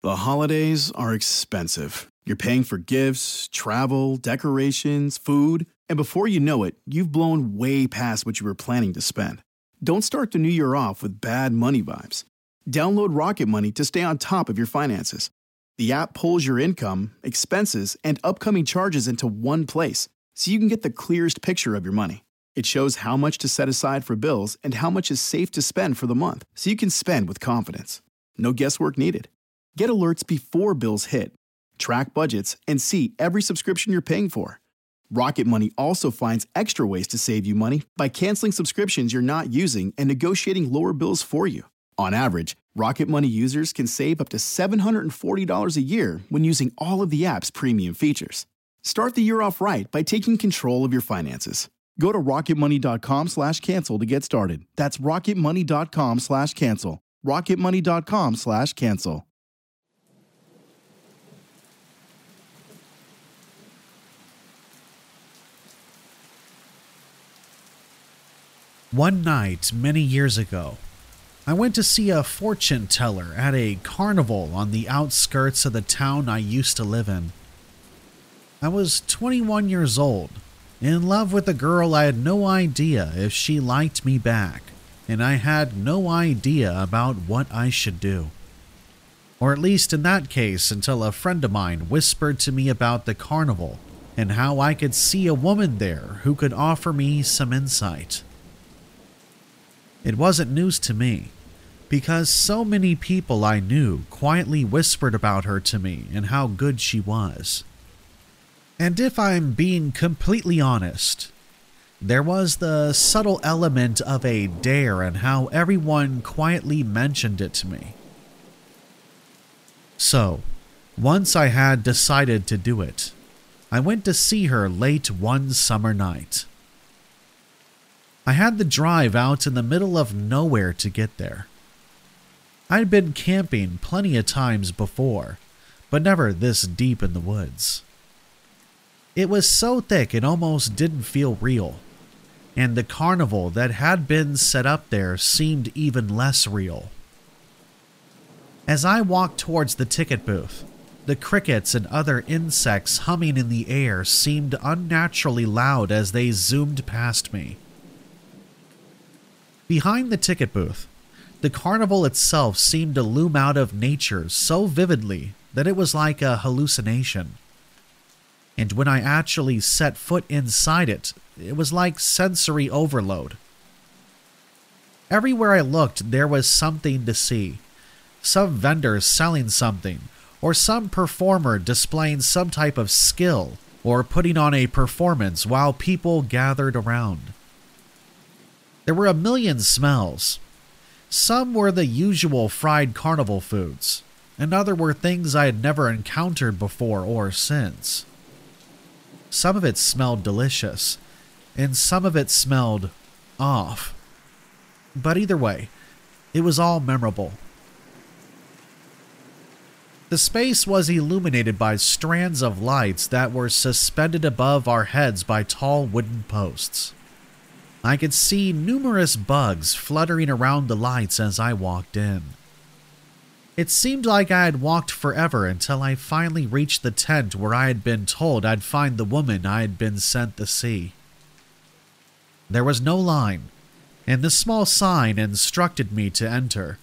The holidays are expensive. You're paying for gifts, travel, decorations, food, and before you know it, you've blown way past what you were planning to spend. Don't start the new year off with bad money vibes. Download Rocket Money to stay on top of your finances. The app pulls your income, expenses, and upcoming charges into one place, so you can get the clearest picture of your money. It shows how much to set aside for bills and how much is safe to spend for the month, so you can spend with confidence. No guesswork needed. Get alerts before bills hit, track budgets, and see every subscription you're paying for. Rocket Money also finds extra ways to save you money by canceling subscriptions you're not using and negotiating lower bills for you. On average, Rocket Money users can save up to $740 a year when using all of the app's premium features. Start the year off right by taking control of your finances. Go to rocketmoney.com/cancel to get started. That's rocketmoney.com/cancel. rocketmoney.com/cancel. One night, many years ago, I went to see a fortune teller at a carnival on the outskirts of the town I used to live in. I was 21 years old, in love with a girl I had no idea if she liked me back, and I had no idea about what I should do. Or at least in that case, until a friend of mine whispered to me about the carnival and how I could see a woman there who could offer me some insight. It wasn't news to me, because so many people I knew quietly whispered about her to me and how good she was. And if I'm being completely honest, there was the subtle element of a dare in how everyone quietly mentioned it to me. So, once I had decided to do it, I went to see her late one summer night. I had the drive out in the middle of nowhere to get there. I'd been camping plenty of times before, but never this deep in the woods. It was so thick it almost didn't feel real, and the carnival that had been set up there seemed even less real. As I walked towards the ticket booth, the crickets and other insects humming in the air seemed unnaturally loud as they zoomed past me. Behind the ticket booth, the carnival itself seemed to loom out of nature so vividly that it was like a hallucination. And when I actually set foot inside it, it was like sensory overload. Everywhere I looked, there was something to see. Some vendor selling something, or some performer displaying some type of skill, or putting on a performance while people gathered around. There were a million smells. Some were the usual fried carnival foods, and other were things I had never encountered before or since. Some of it smelled delicious, and some of it smelled off. But either way, it was all memorable. The space was illuminated by strands of lights that were suspended above our heads by tall wooden posts. I could see numerous bugs fluttering around the lights as I walked in. It seemed like I had walked forever until I finally reached the tent where I had been told I'd find the woman I had been sent to see. There was no line, and the small sign instructed me to enter.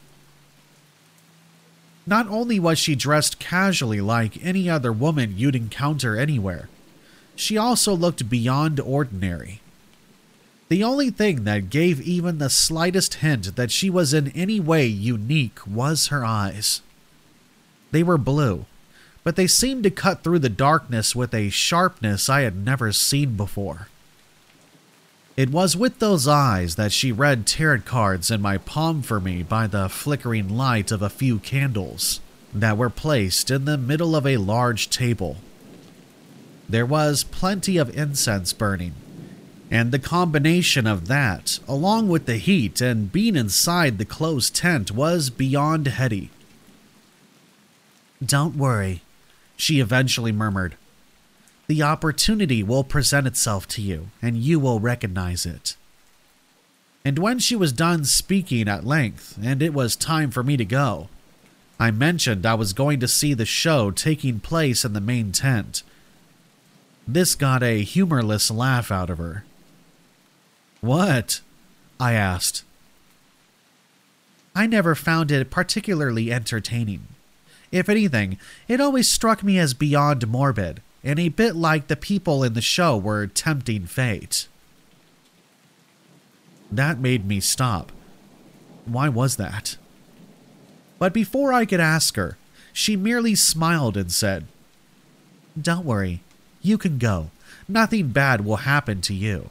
Not only was she dressed casually like any other woman you'd encounter anywhere, she also looked beyond ordinary. The only thing that gave even the slightest hint that she was in any way unique was her eyes. They were blue, but they seemed to cut through the darkness with a sharpness I had never seen before. It was with those eyes that she read tarot cards in my palm for me by the flickering light of a few candles that were placed in the middle of a large table. There was plenty of incense burning, and the combination of that, along with the heat and being inside the closed tent, was beyond heady. "Don't worry," she eventually murmured. "The opportunity will present itself to you, and you will recognize it." And when she was done speaking at length, and it was time for me to go, I mentioned I was going to see the show taking place in the main tent. This got a humorless laugh out of her. "What?" I asked. I never found it particularly entertaining. If anything, it always struck me as beyond morbid, and a bit like the people in the show were tempting fate. That made me stop. Why was that? But before I could ask her, she merely smiled and said, "Don't worry, you can go. Nothing bad will happen to you."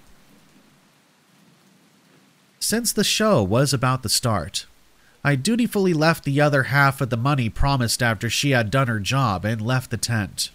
Since the show was about to start, I dutifully left the other half of the money promised after she had done her job and left the tent.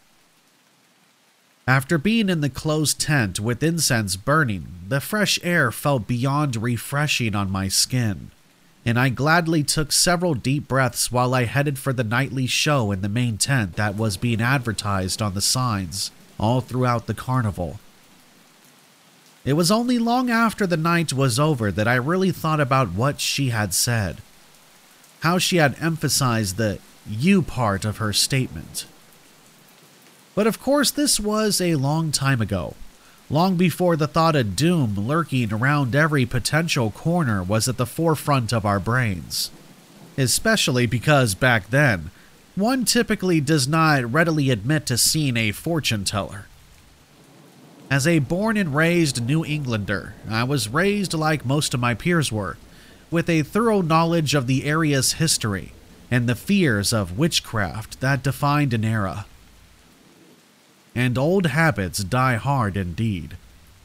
After being in the closed tent with incense burning, the fresh air felt beyond refreshing on my skin, and I gladly took several deep breaths while I headed for the nightly show in the main tent that was being advertised on the signs all throughout the carnival. It was only long after the night was over that I really thought about what she had said, how she had emphasized the "you" part of her statement. But of course, this was a long time ago, long before the thought of doom lurking around every potential corner was at the forefront of our brains, especially because back then, one typically does not readily admit to seeing a fortune teller. As a born and raised New Englander, I was raised like most of my peers were, with a thorough knowledge of the area's history and the fears of witchcraft that defined an era. And old habits die hard indeed.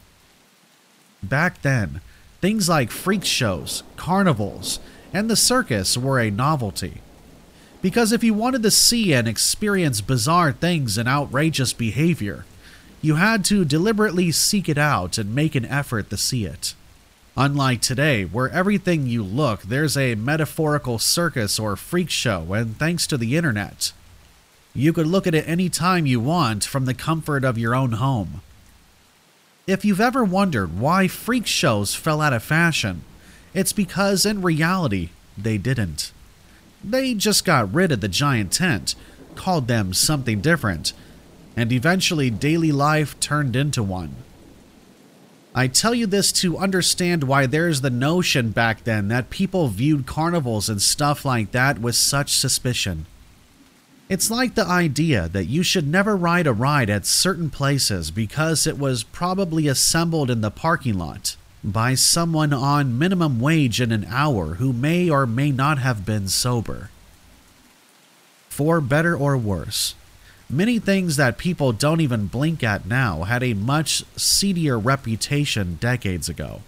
Back then, things like freak shows, carnivals, and the circus were a novelty. Because if you wanted to see and experience bizarre things and outrageous behavior, you had to deliberately seek it out and make an effort to see it. Unlike today, where everything you look, there's a metaphorical circus or freak show, and thanks to the internet, you could look at it any time you want from the comfort of your own home. If you've ever wondered why freak shows fell out of fashion, it's because in reality, they didn't. They just got rid of the giant tent, called them something different, and eventually daily life turned into one. I tell you this to understand why there's the notion back then that people viewed carnivals and stuff like that with such suspicion. It's like the idea that you should never ride a ride at certain places because it was probably assembled in the parking lot by someone on minimum wage in an hour who may or may not have been sober. For better or worse, many things that people don't even blink at now had a much seedier reputation decades ago.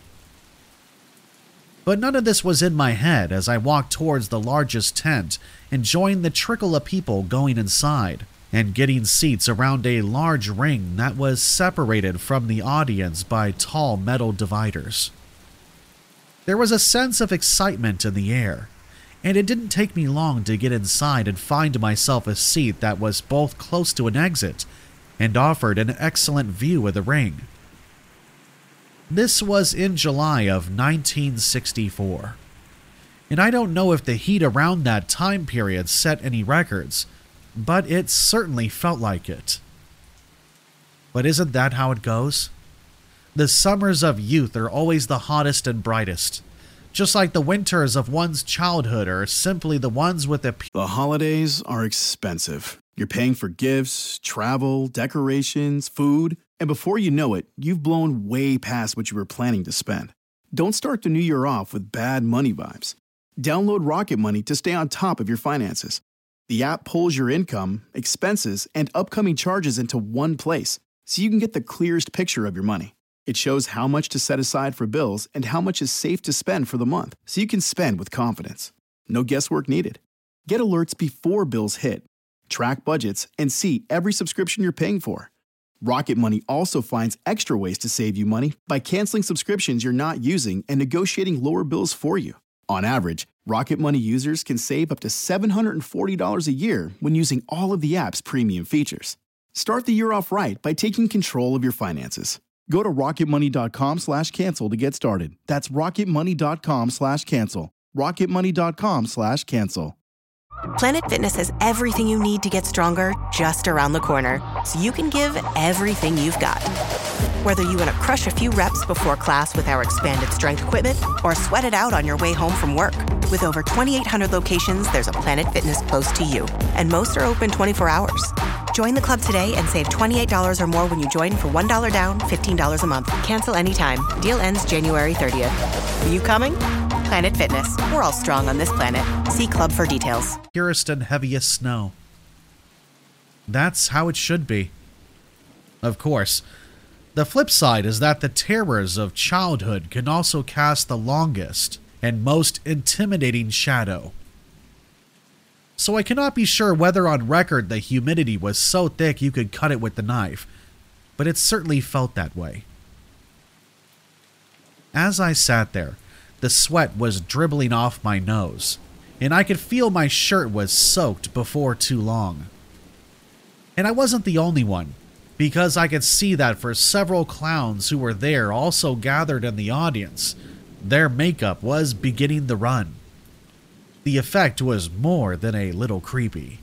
But none of this was in my head as I walked towards the largest tent, enjoying the trickle of people going inside and getting seats around a large ring that was separated from the audience by tall metal dividers. There was a sense of excitement in the air, and it didn't take me long to get inside and find myself a seat that was both close to an exit and offered an excellent view of the ring. This was in July of 1964, and I don't know if the heat around that time period set any records, but it certainly felt like it. But isn't that how it goes? The summers of youth are always the hottest and brightest, just like the winters of one's childhood are simply the ones with the... The holidays are expensive. You're paying for gifts, travel, decorations, food, and before you know it, you've blown way past what you were planning to spend. Don't start the new year off with bad money vibes. Download Rocket Money to stay on top of your finances. The app pulls your income, expenses, and upcoming charges into one place, so you can get the clearest picture of your money. It shows how much to set aside for bills and how much is safe to spend for the month, so you can spend with confidence. No guesswork needed. Get alerts before bills hit, track budgets, and see every subscription you're paying for. Rocket Money also finds extra ways to save you money by canceling subscriptions you're not using and negotiating lower bills for you. On average, Rocket Money users can save up to $740 a year when using all of the app's premium features. Start the year off right by taking control of your finances. Go to rocketmoney.com/cancel to get started. That's rocketmoney.com/cancel. rocketmoney.com/cancel. Planet Fitness has everything you need to get stronger just around the corner, so you can give everything you've got. Whether you want to crush a few reps before class with our expanded strength equipment or sweat it out on your way home from work. With over 2,800 locations, there's a Planet Fitness close to you, and most are open 24 hours. Join the club today and save $28 or more when you join for $1 down, $15 a month. Cancel anytime. Deal ends January 30th. Are you coming? Planet Fitness. We're all strong on this planet. See club for details. Purest and heaviest snow. That's how it should be. Of course, the flip side is that the terrors of childhood can also cast the longest and most intimidating shadow. So I cannot be sure whether on record the humidity was so thick you could cut it with the knife, but it certainly felt that way. As I sat there, the sweat was dribbling off my nose, and I could feel my shirt was soaked before too long. And I wasn't the only one, because I could see that for several clowns who were there also gathered in the audience, their makeup was beginning to run. The effect was more than a little creepy.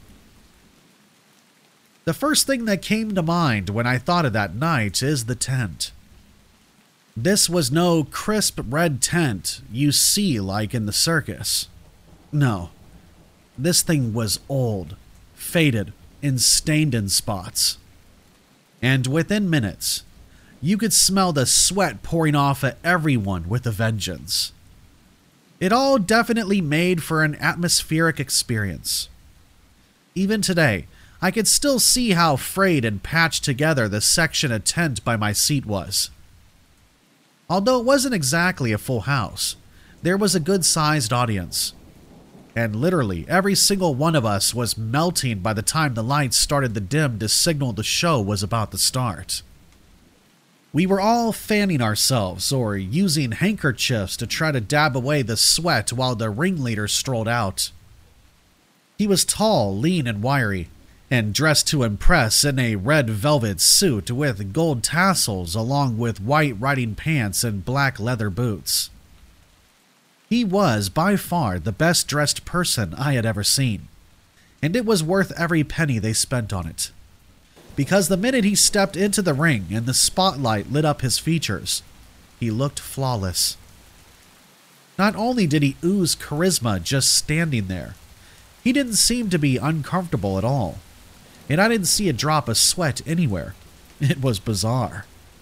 The first thing that came to mind when I thought of that night is the tent. This was no crisp red tent you see like in the circus. No, this thing was old, faded, and stained in spots. And within minutes, you could smell the sweat pouring off at everyone with a vengeance. It all definitely made for an atmospheric experience. Even today, I could still see how frayed and patched together the section of tent by my seat was. Although it wasn't exactly a full house, there was a good-sized audience. And literally every single one of us was melting by the time the lights started to dim to signal the show was about to start. We were all fanning ourselves or using handkerchiefs to try to dab away the sweat while the ringleader strolled out. He was tall, lean, and wiry, and dressed to impress in a red velvet suit with gold tassels along with white riding pants and black leather boots. He was by far the best dressed person I had ever seen, and it was worth every penny they spent on it. Because the minute he stepped into the ring and the spotlight lit up his features, he looked flawless. Not only did he ooze charisma just standing there, he didn't seem to be uncomfortable at all, and I didn't see a drop of sweat anywhere. It was bizarre.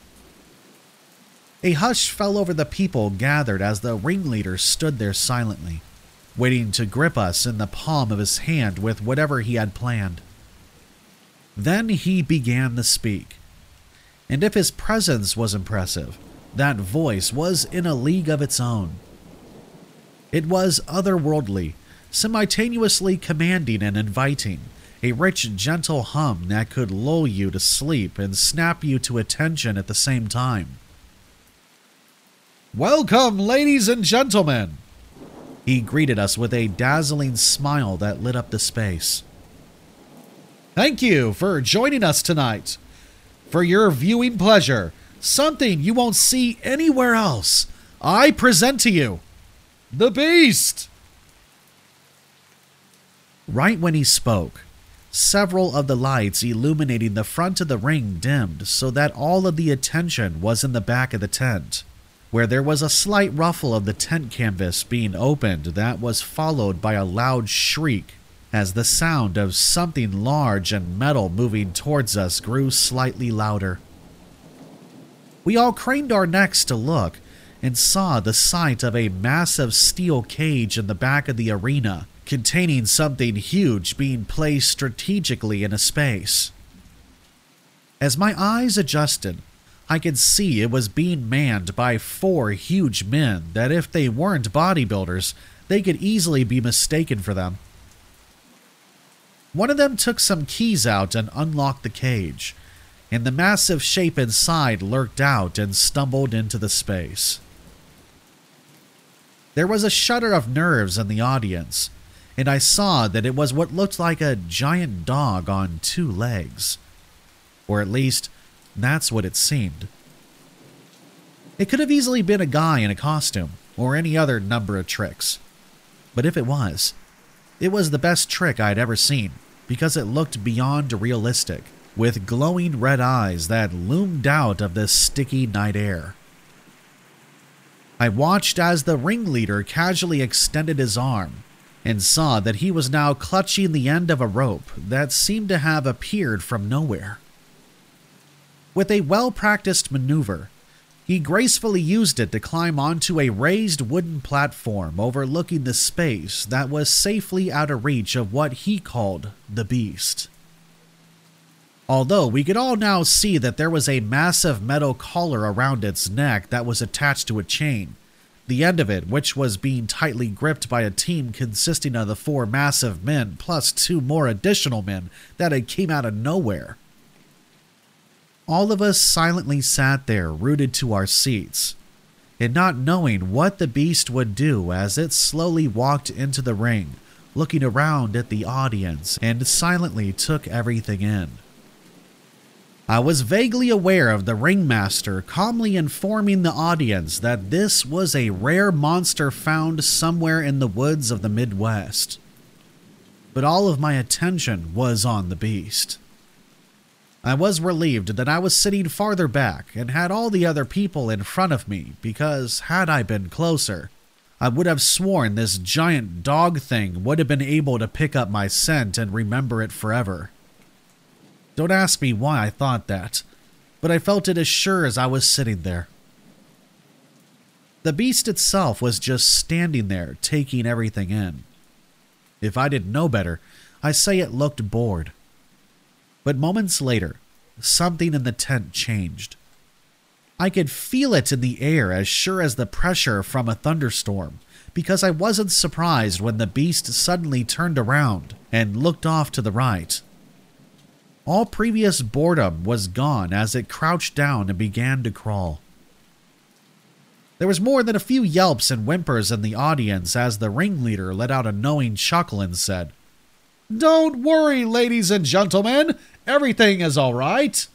A hush fell over the people gathered as the ringleader stood there silently, waiting to grip us in the palm of his hand with whatever he had planned. Then he began to speak, and if his presence was impressive, that voice was in a league of its own. It was otherworldly, simultaneously commanding and inviting, a rich, gentle hum that could lull you to sleep and snap you to attention at the same time. "Welcome, ladies and gentlemen!" He greeted us with a dazzling smile that lit up the space. "Thank you for joining us tonight. For your viewing pleasure, something you won't see anywhere else, I present to you the Beast!" Right when he spoke, several of the lights illuminating the front of the ring dimmed so that all of the attention was in the back of the tent, where there was a slight ruffle of the tent canvas being opened that was followed by a loud shriek as the sound of something large and metal moving towards us grew slightly louder. We all craned our necks to look and saw the sight of a massive steel cage in the back of the arena containing something huge being placed strategically in a space. As my eyes adjusted, I could see it was being manned by 4 huge men that if they weren't bodybuilders, they could easily be mistaken for them. One of them took some keys out and unlocked the cage, and the massive shape inside lurked out and stumbled into the space. There was a shudder of nerves in the audience, and I saw that it was what looked like a giant dog on 2 legs. Or at least, that's what it seemed. It could have easily been a guy in a costume, or any other number of tricks. But if it was, It was the best trick I'd ever seen because it looked beyond realistic, with glowing red eyes that loomed out of the sticky night air. I watched as the ringleader casually extended his arm and saw that he was now clutching the end of a rope that seemed to have appeared from nowhere. With a well-practiced maneuver, he gracefully used it to climb onto a raised wooden platform overlooking the space that was safely out of reach of what he called the beast. Although we could all now see that there was a massive metal collar around its neck that was attached to a chain, the end of it which was being tightly gripped by a team consisting of the 4 massive men plus 2 more additional men that had came out of nowhere. All of us silently sat there rooted to our seats, and not knowing what the beast would do as it slowly walked into the ring, looking around at the audience and silently took everything in. I was vaguely aware of the ringmaster calmly informing the audience that this was a rare monster found somewhere in the woods of the Midwest. But all of my attention was on the beast. I was relieved that I was sitting farther back and had all the other people in front of me because had I been closer, I would have sworn this giant dog thing would have been able to pick up my scent and remember it forever. Don't ask me why I thought that, but I felt it as sure as I was sitting there. The beast itself was just standing there, taking everything in. If I didn't know better, I say it looked bored. But moments later, something in the tent changed. I could feel it in the air as sure as the pressure from a thunderstorm, because I wasn't surprised when the beast suddenly turned around and looked off to the right. All previous boredom was gone as it crouched down and began to crawl. There was more than a few yelps and whimpers in the audience as the ringleader let out a knowing chuckle and said, "Don't worry, ladies and gentlemen, everything is all right."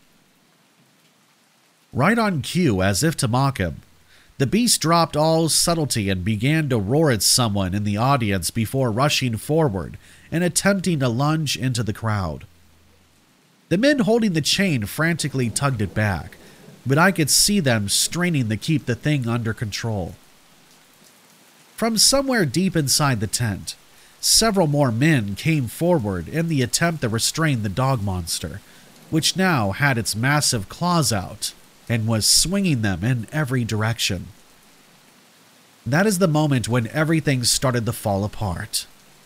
Right on cue, as if to mock him, the beast dropped all subtlety and began to roar at someone in the audience before rushing forward and attempting to lunge into the crowd. The men holding the chain frantically tugged it back, but I could see them straining to keep the thing under control. From somewhere deep inside the tent, several more men came forward in the attempt to restrain the dog monster, which now had its massive claws out and was swinging them in every direction. That is the moment when everything started to fall apart.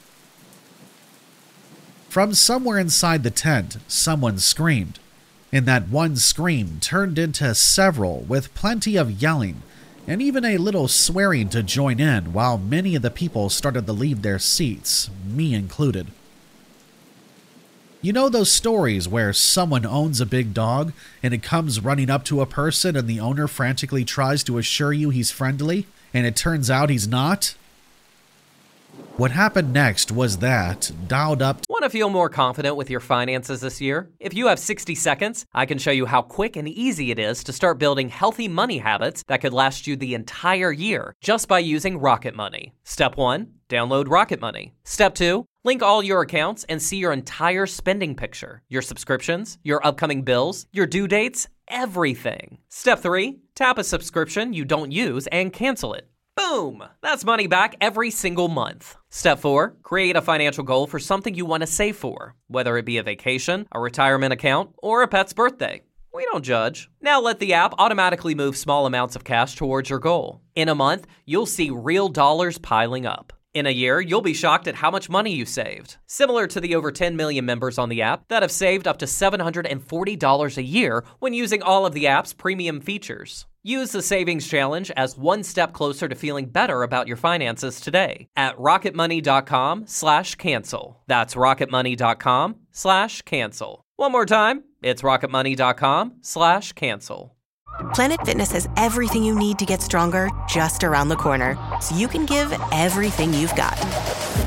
From somewhere inside the tent, someone screamed, and that one scream turned into several with plenty of yelling and even a little swearing to join in while many of the people started to leave their seats, me included. You know those stories where someone owns a big dog and it comes running up to a person and the owner frantically tries to assure you he's friendly and it turns out he's not? What happened next was that, dialed up. Want to feel more confident with your finances this year? If you have 60 seconds, I can show you how quick and easy it is to start building healthy money habits that could last you the entire year just by using Rocket Money. Step 1, download Rocket Money. Step 2, link all your accounts and see your entire spending picture, your subscriptions, your upcoming bills, your due dates, everything. Step 3, tap a subscription you don't use and cancel it. Boom! That's money back every single month. Step 4, create a financial goal for something you want to save for, whether it be a vacation, a retirement account, or a pet's birthday. We don't judge. Now let the app automatically move small amounts of cash towards your goal. In a month, you'll see real dollars piling up. In a year, you'll be shocked at how much money you saved. Similar to the over 10 million members on the app that have saved up to $740 a year when using all of the app's premium features. Use the Savings Challenge as one step closer to feeling better about your finances today at rocketmoney.com/cancel. That's rocketmoney.com/cancel. One more time, it's rocketmoney.com/cancel. Planet Fitness has everything you need to get stronger just around the corner, so you can give everything you've got.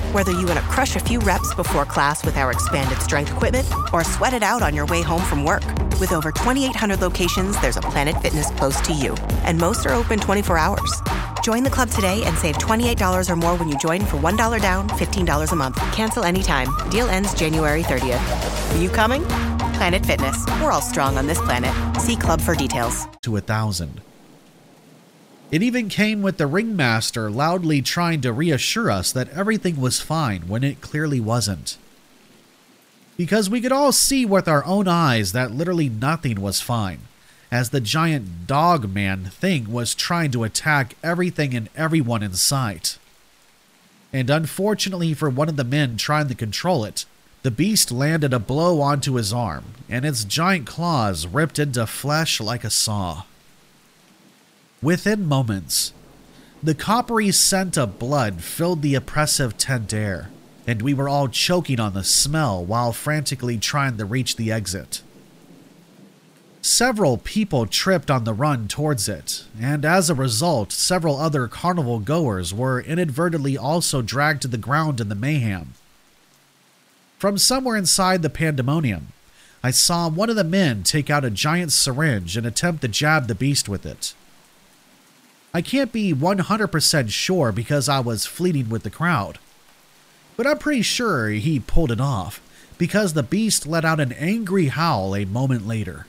Whether you want to crush a few reps before class with our expanded strength equipment or sweat it out on your way home from work. With over 2,800 locations, there's a Planet Fitness close to you. And most are open 24 hours. Join the club today and save $28 or more when you join for $1 down, $15 a month. Cancel anytime. Deal ends January 30th. Are you coming? Planet Fitness. We're all strong on this planet. See club for details. To 1,000. It even came with the ringmaster loudly trying to reassure us that everything was fine when it clearly wasn't. Because we could all see with our own eyes that literally nothing was fine, as the giant dog man thing was trying to attack everything and everyone in sight. And unfortunately for one of the men trying to control it, the beast landed a blow onto his arm, and its giant claws ripped into flesh like a saw. Within moments, the coppery scent of blood filled the oppressive tent air, and we were all choking on the smell while frantically trying to reach the exit. Several people tripped on the run towards it, and as a result, several other carnival goers were inadvertently also dragged to the ground in the mayhem. From somewhere inside the pandemonium, I saw one of the men take out a giant syringe and attempt to jab the beast with it. I can't be 100% sure because I was fleeting with the crowd, but I'm pretty sure he pulled it off because the beast let out an angry howl a moment later.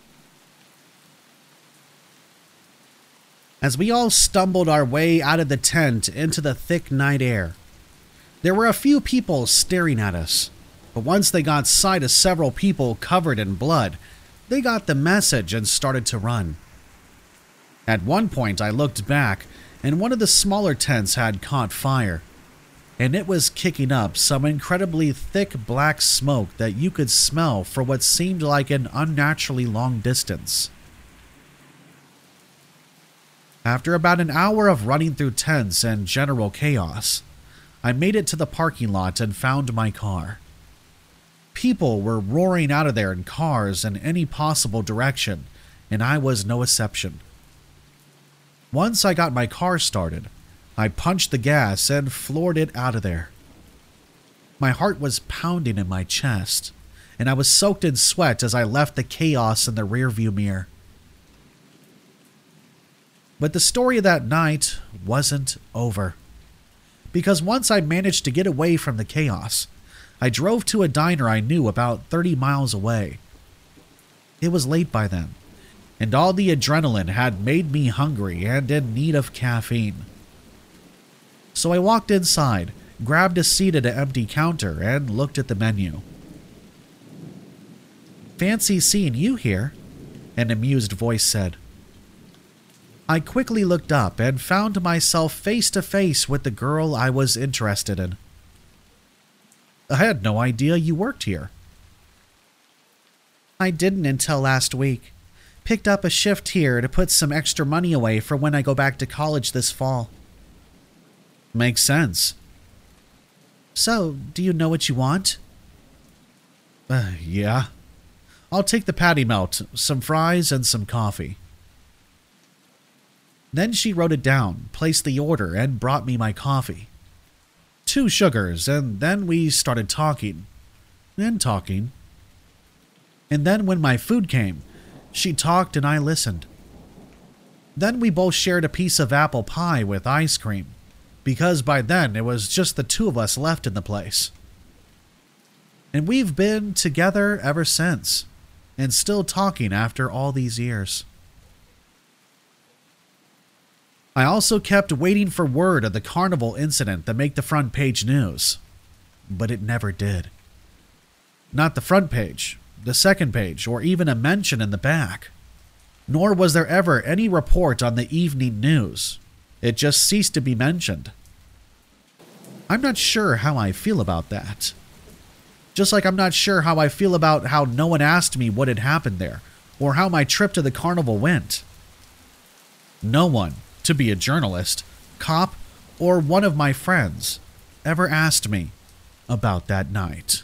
As we all stumbled our way out of the tent into the thick night air, there were a few people staring at us, but once they got sight of several people covered in blood, they got the message and started to run. At one point I looked back, and one of the smaller tents had caught fire, and it was kicking up some incredibly thick black smoke that you could smell for what seemed like an unnaturally long distance. After about an hour of running through tents and general chaos, I made it to the parking lot and found my car. People were roaring out of there in cars in any possible direction, and I was no exception. Once I got my car started, I punched the gas and floored it out of there. My heart was pounding in my chest, and I was soaked in sweat as I left the chaos in the rearview mirror. But the story of that night wasn't over, because once I managed to get away from the chaos, I drove to a diner I knew about 30 miles away. It was late by then, and all the adrenaline had made me hungry and in need of caffeine. So I walked inside, grabbed a seat at an empty counter, and looked at the menu. "Fancy seeing you here," an amused voice said. I quickly looked up and found myself face to face with the girl I was interested in. "I had no idea you worked here." "I didn't until last week. Picked up a shift here to put some extra money away for when I go back to college this fall." "Makes sense." "So, do you know what you want?" Yeah. I'll take the patty melt, some fries, and some coffee." Then she wrote it down, placed the order, and brought me my coffee. 2 sugars, and then we started talking. And talking. And then when my food came, she talked and I listened. Then we both shared a piece of apple pie with ice cream, because by then it was just the 2 of us left in the place. And we've been together ever since, and still talking after all these years. I also kept waiting for word of the carnival incident that made the front page news, but it never did. Not the front page, the second page, or even a mention in the back. Nor was there ever any report on the evening news. It just ceased to be mentioned. I'm not sure how I feel about that. Just like I'm not sure how I feel about how no one asked me what had happened there, or how my trip to the carnival went. No one, to be a journalist, cop, or one of my friends, ever asked me about that night.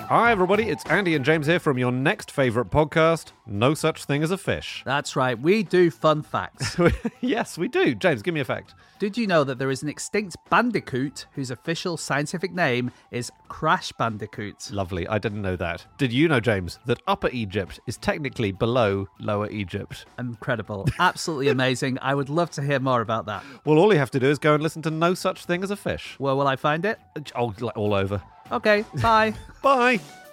Hi, everybody. It's Andy and James here from your next favourite podcast, No Such Thing as a Fish. That's right, we do fun facts. Yes, we do. James, give me a fact. Did you know that there is an extinct bandicoot whose official scientific name is Crash Bandicoot? Lovely. I didn't know that. Did you know, James, that Upper Egypt is technically below Lower Egypt? Incredible. Absolutely amazing. I would love to hear more about that. Well, all you have to do is go and listen to No Such Thing as a Fish. Where will I find it? Oh, like all over. Okay, bye. Bye.